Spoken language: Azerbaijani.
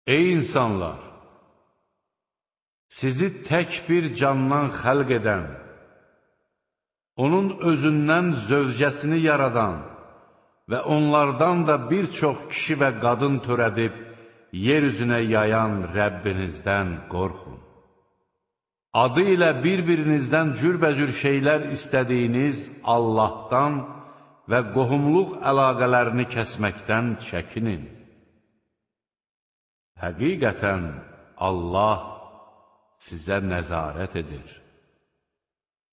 Ey insanlar! Sizi tək bir candan xəlq edən, onun özündən zövcəsini yaradan və onlardan da bir çox kişi və qadın törədib, yer üzünə yayan Rəbbinizdən qorxun. Adı ilə bir-birinizdən cürbəcür şeylər istədiyiniz Allahdan və qohumluq əlaqələrini kəsməkdən çəkinin. Həqiqətən Allah sizə nəzarət edir.